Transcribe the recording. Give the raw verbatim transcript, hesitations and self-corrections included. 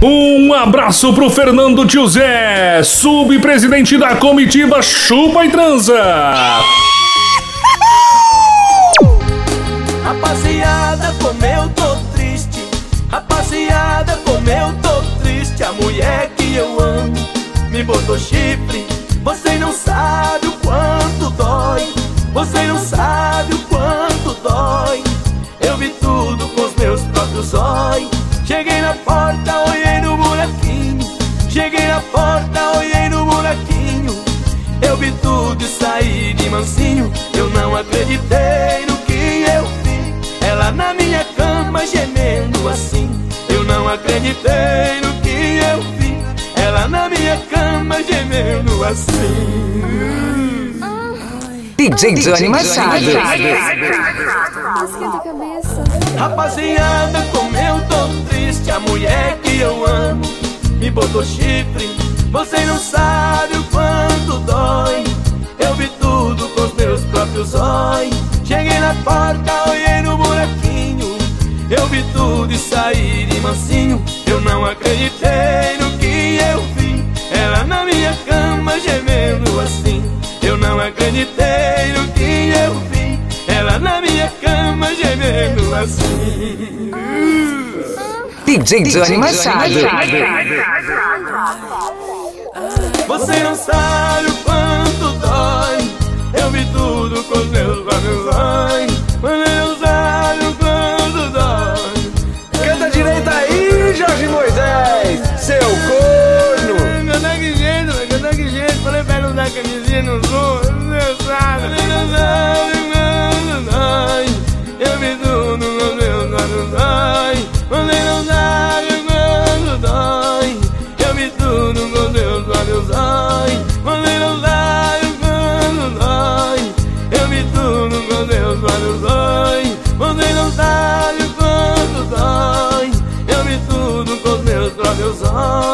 Um abraço pro Fernando Tio Zé, subpresidente da comitiva Chupa e Transa. Rapaziada, como eu tô triste. Rapaziada, como eu tô triste. A mulher que eu amo me botou chifre. Você não sabe o quanto dói. Você não sabe o quanto dói. Eu vi tudo com os meus próprios olhos. Cheguei na porta, olhei no buraquinho. Cheguei na porta, olhei no buraquinho. Eu vi tudo e saí de mansinho. Eu não acreditei no que eu vi. Ela na minha cama gemendo assim. Eu não acreditei no que eu vi. Ela na minha cama gemendo assim. D J Johnny Machado. Rapaziada, como eu tô triste. A mulher que eu amo me botou chifre. Você não sabe o quanto dói. Eu vi tudo com os meus próprios olhos. Cheguei na porta, olhei no buraquinho. Eu vi tudo e saí de mansinho. Eu não acreditei no que eu vi. Ela na minha cama gemendo assim. Eu não acreditei no que eu vi. Ela na minha cama gemendo assim. D J Johnny Machado. Você não sabe o quanto dói. Eu vi tudo com os meus próprios olhos. Você não sabe o quanto dói. Canta direito aí, Jorge Moisés, seu corno. Canta que jeito, vai cantar que jeito. Falei pra não dar camisinha no som. Você sabe. Você não sabe o quanto dói. Eu vi tudo com os meus próprios olhos. Você não sabe o quanto dói. Eu vi tudo com os meus próprios olhos. Você não sabe o quanto dói. Eu vi tudo com os meus próprios olhos. Você não sabe o quanto dói. Eu vi tudo com os meus próprios olhos.